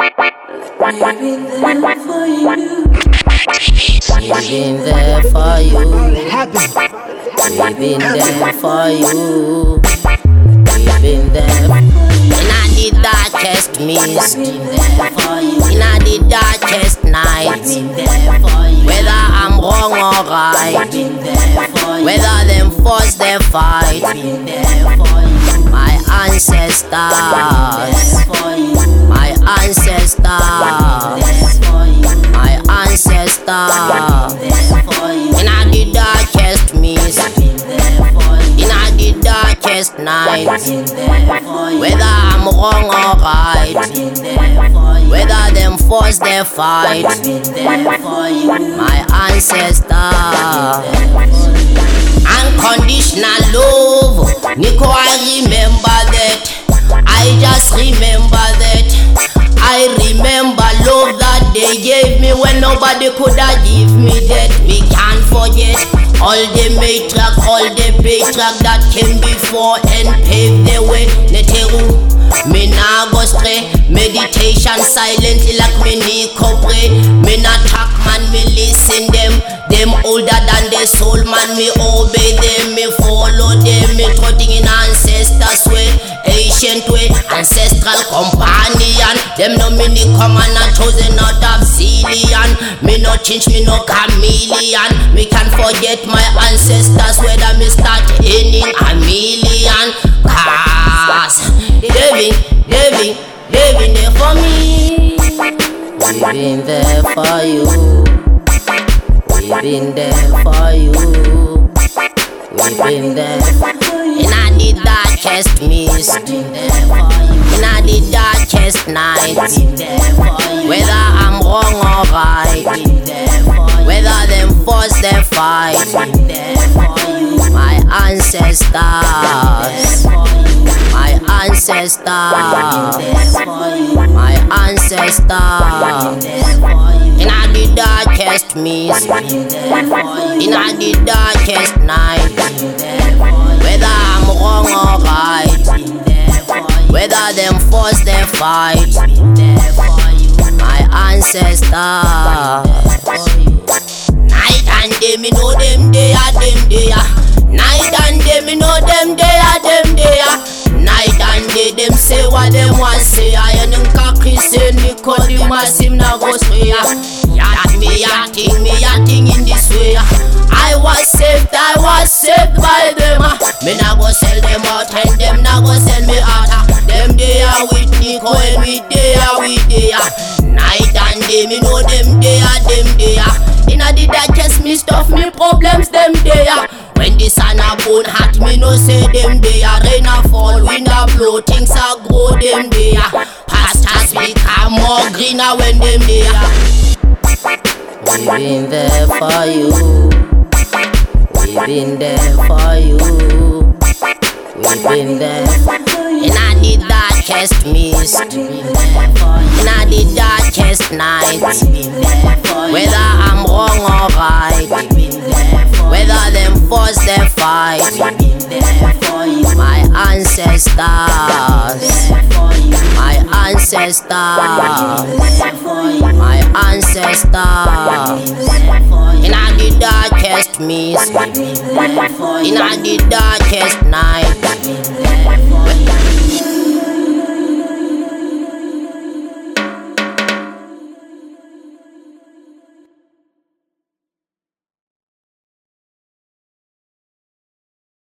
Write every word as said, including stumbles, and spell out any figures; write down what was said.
We've been there for you. We've been there for you. It happens. We've been there for you. We've been there. In the darkest mist, in the darkest night, whether I'm wrong or right, whether them force their fight, my ancestors, my ancestors, my ancestors, in the darkest mist, in the darkest night, whether I'm wrong or right, whether them force their fight, my ancestors. Unconditional love, Nico, I remember that. I just remember that. I remember love that they gave me when nobody could have give me that. We can't forget all the matriarch, all the patriarch that came before and paved the way. Neteru, me nah go stray. Meditation silently like me Nico pray. Me not talk man, me listen them. Them older than the soul man, me obey them. Me follow them, me trotting in ancestors way, ancient way, ancestral companion. Them no me ni come and not chosen out of zillion. Me no change, me no chameleon. Me can't forget my ancestors, whether me start earning a million. Cause living, living, living there for me. We've been there for you. We've been there for you. We've been there in the darkest mist, in the darkest night, whether I'm wrong or right, whether them force their fight, my ancestors, my ancestors, my ancestors, in the darkest mist, in the darkest night, whether I'm wrong or right, whether them force their fight, my ancestors. Night and day, me know them they are them they are. Night and day, me know them they are them they are. Night and day, them say what them want say. I ain't in cocky say me call the massive na go stray. Yat me yatting, me yatting in this way. I was saved, I was saved by them. Me na go sell them out and them na go sell me out. Them they are with Nico and we they are with they are. Night and day, me know them they are them they are. Inna the darkest mist of me problems them they are. When the sun a burn hot, me no say them they are. Rain a fall, wind a blow, things a grow them they are. Pastures become more greener when them they are. We've been there for you. We've been there for you. We've been there in the darkest mist, in the darkest night, whether I'm wrong or right, whether them force their fight, my ancestors, my ancestors, my ancestors, in the darkest mist, in the darkest night.